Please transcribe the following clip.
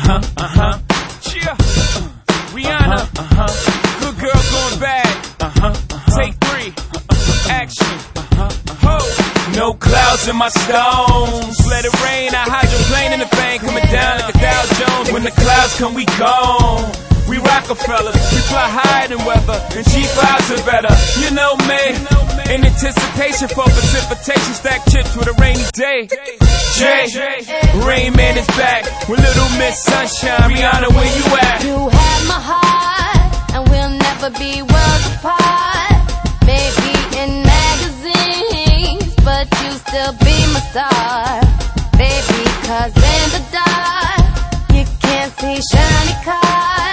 Cheer. Rihanna. Good girl going bad. Take 3. Action. Ho. No clouds in my stones. Let it rain. I hydroplane in the bank. Coming down like a Dow Jones. When the clouds come, we gone. We Rockefellers, we fly higher than weather, and G5s are better. You know me, in anticipation for precipitation, stack chips with a rainy day. Jay, Rain Man is back with Little Miss Sunshine. Rihanna, where you at? You have my heart, and we'll never be worlds apart. Maybe in magazines, but you still be my star. Baby, 'cause in the dark, you can't see shiny cars.